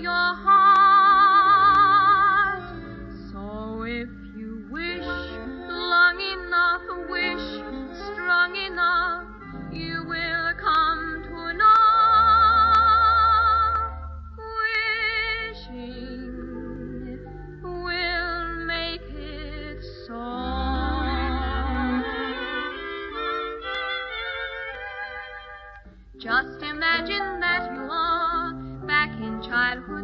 your heart. So if you wish long enough, wish strong enough, you will come to know. Wishing will make it so. Just imagine that you are back in childhood